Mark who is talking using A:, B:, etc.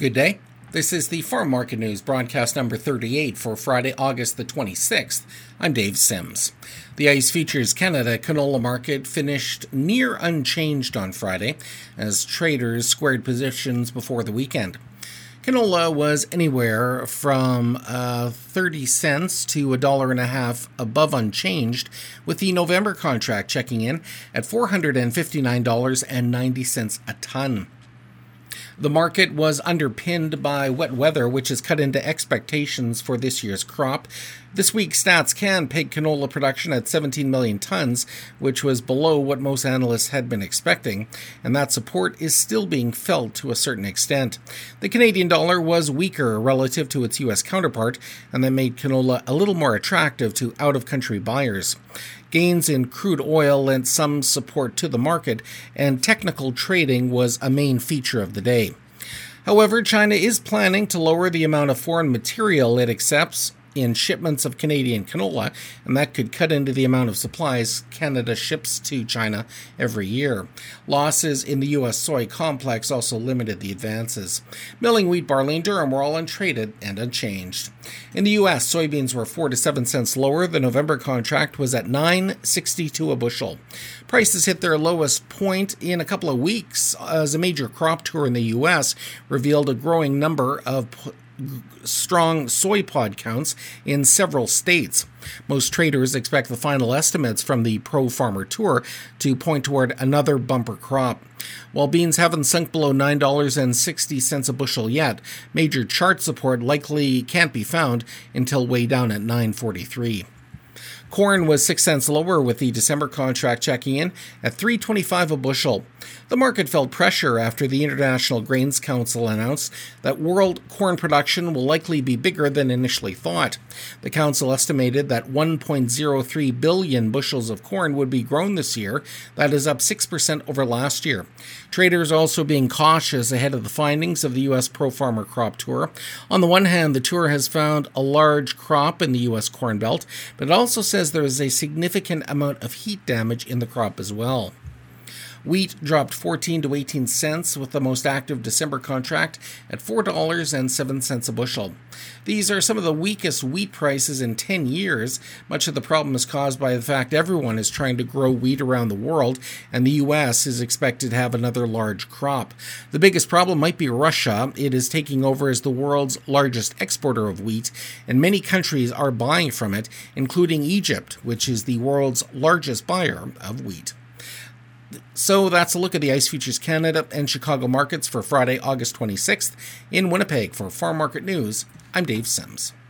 A: Good day. This is the Farm Market News broadcast number 38 for Friday, August the 26th. I'm Dave Sims. The ICE Futures Canada canola market finished near unchanged on Friday as traders squared positions before the weekend. Canola was anywhere from 30 cents to $1.50 above unchanged, with the November contract checking in at $459.90 a ton. The market was underpinned by wet weather, which has cut into expectations for this year's crop. This week's Stats Can pegged canola production at 17 million tons, which was below what most analysts had been expecting, and that support is still being felt to a certain extent. The Canadian dollar was weaker relative to its U.S. counterpart, and that made canola a little more attractive to out-of-country buyers. Gains in crude oil lent some support to the market, and technical trading was a main feature of the day. However, China is planning to lower the amount of foreign material it accepts in shipments of Canadian canola, and that could cut into the amount of supplies Canada ships to China every year. Losses in the U.S. soy complex also limited the advances. Milling, wheat, barley, and durum were all untraded and unchanged. In the U.S., soybeans were 4 to 7 cents lower. The November contract was at $9.62 a bushel. Prices hit their lowest point in a couple of weeks as a major crop tour in the U.S. revealed a growing number of strong soy pod counts in several states. Most traders expect the final estimates from the Pro Farmer Tour to point toward another bumper crop. While beans haven't sunk below $9.60 a bushel yet, major chart support likely can't be found until way down at $9.43. Corn was 6 cents lower, with the December contract checking in at $3.25 a bushel. The market felt pressure after the International Grains Council announced that world corn production will likely be bigger than initially thought. The council estimated that 1.03 billion bushels of corn would be grown this year. That is up 6% over last year. Traders are also being cautious ahead of the findings of the U.S. Pro Farmer Crop Tour. On the one hand, the tour has found a large crop in the U.S. Corn Belt, but it also says there is a significant amount of heat damage in the crop as well. Wheat dropped 14 to 18 cents, with the most active December contract at $4.07 a bushel. These are some of the weakest wheat prices in 10 years. Much of the problem is caused by the fact everyone is trying to grow wheat around the world, and the U.S. is expected to have another large crop. The biggest problem might be Russia. It is taking over as the world's largest exporter of wheat, and many countries are buying from it, including Egypt, which is the world's largest buyer of wheat. So that's a look at the ICE Futures Canada and Chicago markets for Friday, August 26th. In Winnipeg, for Farm Market News, I'm Dave Sims.